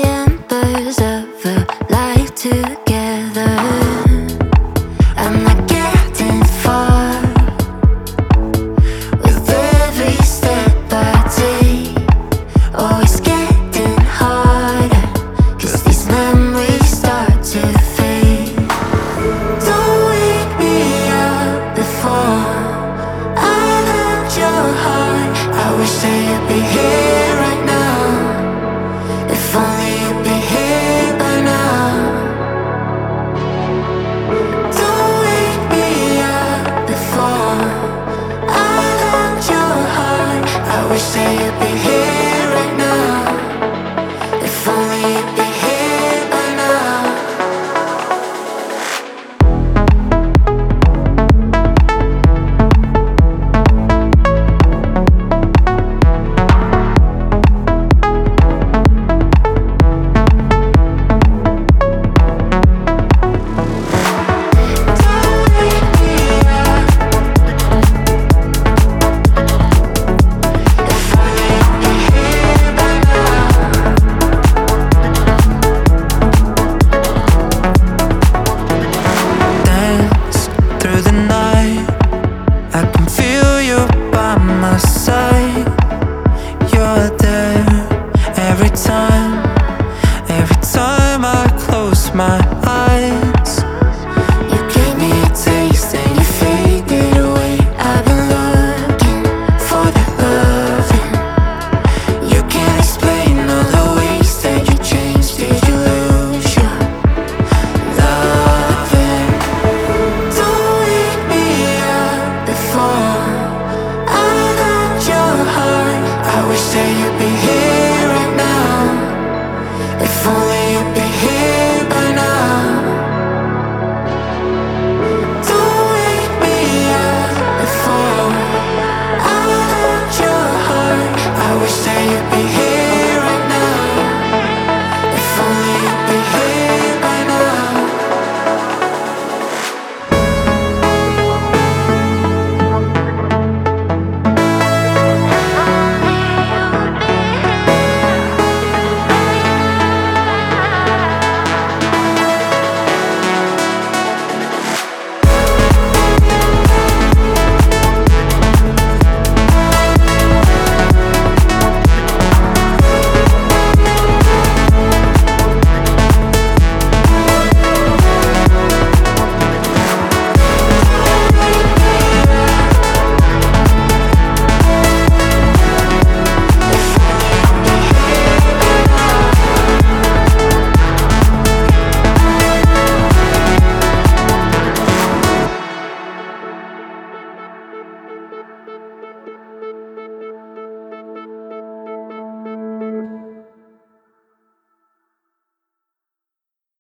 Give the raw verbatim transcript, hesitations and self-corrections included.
embers of a life together. I'm not getting far with every step I take. Always getting harder, 'cause these memories start to fade. Don't wake me up before I hurt your heart. I wish that you'd be here right now. If only you'd be here by now. Don't wake me up before I hurt your heart. I wish that you'd be here right now. If only you'd be here by now. Through the night, I can feel you by my side. You're there every time, every time I close my